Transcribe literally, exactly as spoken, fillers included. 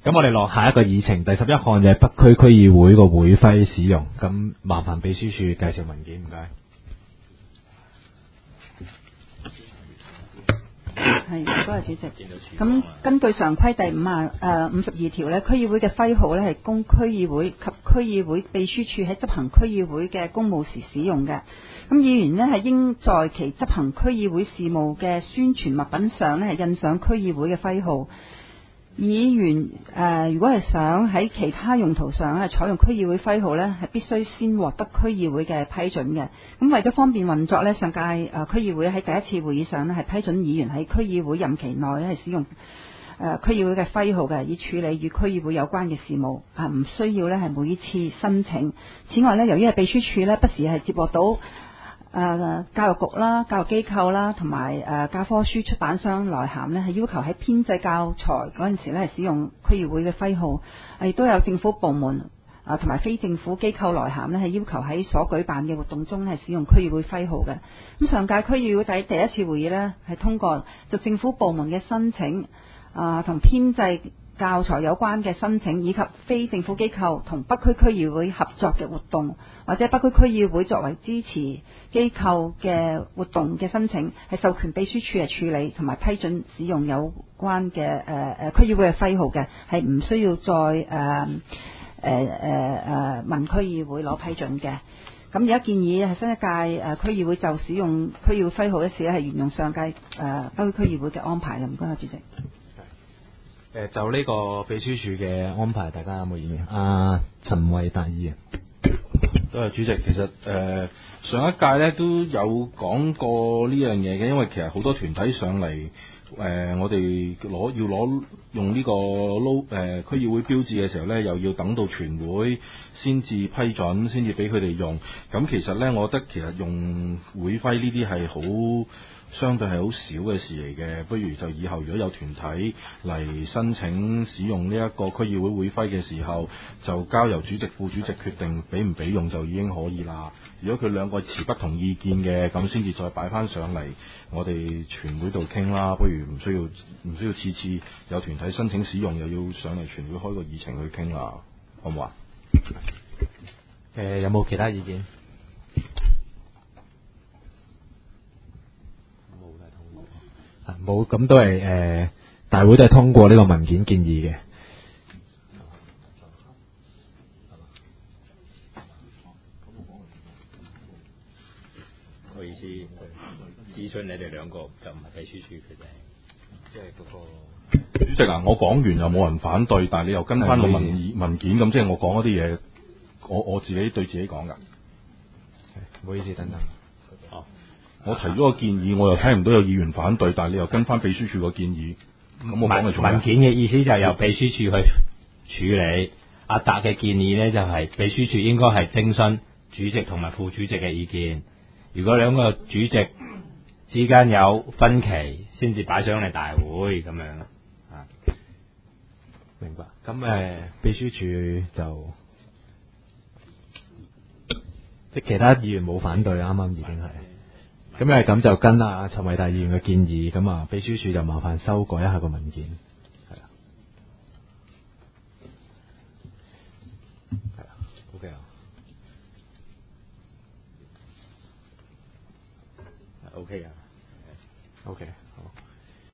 咁我哋落下一個議程，第十一項就係北區區議會個會徽使用。咁麻煩秘書處介紹文件，唔該。 係，唔該，主席。咁根據常規第五啊誒五十二條咧，區議會嘅徽號咧係供區議會及區議會秘書處喺執行區議會嘅公務時使用嘅。咁議員呢係應在其執行區議會事務嘅宣傳物品上咧係印上區議會嘅徽號。議員誒、呃，如果係想喺其他用途上係採用區議會徽號呢，係必須先獲得區議會嘅批准嘅。咁為咗方便運作呢，上屆誒、呃、區議會喺第一次會議上呢係批准議員喺區議會任期內係使用誒、呃、區議會嘅徽號嘅，以處理與區議會有關嘅事務啊，唔需要呢係每次申請。此外呢，由於係秘書處呢不時係接獲到誒、呃、教育局啦、教育機構啦，同埋誒教科書出版商來函呢係要求喺編製教材嗰陣時呢係使用區議會嘅徽號。亦都有政府部門啊同埋非政府機構來函呢係要求喺所舉辦嘅活動中係使用區議會徽號嘅。咁上屆區議會第第一次會議呢係通過就政府部門嘅申請啊同編製教材有關嘅申請，以及非政府機構同北區區議會合作嘅活動，或者北區區議會作為支持機構嘅活動嘅申請，係授權秘書處係處理同埋批准使用有關嘅誒誒區議會嘅徽號嘅，係唔需要再誒誒誒誒問區議會攞批准嘅。咁而家建議係新一屆誒區議會就使用區議會徽號一事咧，係沿用上屆誒北區區議會嘅安排啦。唔該啊，主席。 誒就呢個秘書處嘅安排，大家有冇意見？阿陳偉達議員， 多謝主席。其實誒、呃、上一屆咧都有講過呢樣嘢嘅，因為其實好多團體上嚟誒、呃，我哋攞要攞用呢個 logo 誒區議會標誌嘅時候咧，又要等到全會先至批准，先至俾佢哋用。咁其實咧，我覺得其實用會徽呢啲係好相對係好少嘅事嚟嘅，不如就以後如果有團體嚟申請使用呢一個區議會會徽嘅時候，就交由主席、副主席決定俾唔俾用就已經可以啦。如果佢兩個持不同意見嘅，咁先至再擺翻上嚟我哋全會度傾啦。不如唔需要唔需要次次有團體申請使用，又要上嚟全會開個議程去傾啦，好唔好啊？ 誒、呃、有冇其他意見？冇，咁都係誒、呃，大會都係通過呢個文件建議嘅。 唔好意思，諮詢你哋兩個就唔係秘書處決定，即係嗰個主席啊，我講完又冇人反對，但係你又跟翻個文文件咁，即係我講嗰啲嘢，我我自己對自己講㗎。 唔好意思，等等。 哦。 我提咗個建議，我又聽唔到有議員反對，但係你又跟翻秘書處個建議，咁我講嚟做咩？ 文件嘅意思就係由秘書處去處理。阿達嘅建議呢，就係秘書處應該係徵詢主席同埋副主席嘅意見。如果兩個主席之間有分歧，先至擺上嚟大會咁樣。啊， 明白。咁誒、呃，秘書處就即係其他議員冇反對，啱啱已經係。咁因為咁就跟阿陳偉達議員嘅建議，咁啊秘書處就麻煩修改一下個文件，係啊，係啊 ，OK 啊 ，OK 啊 ，OK。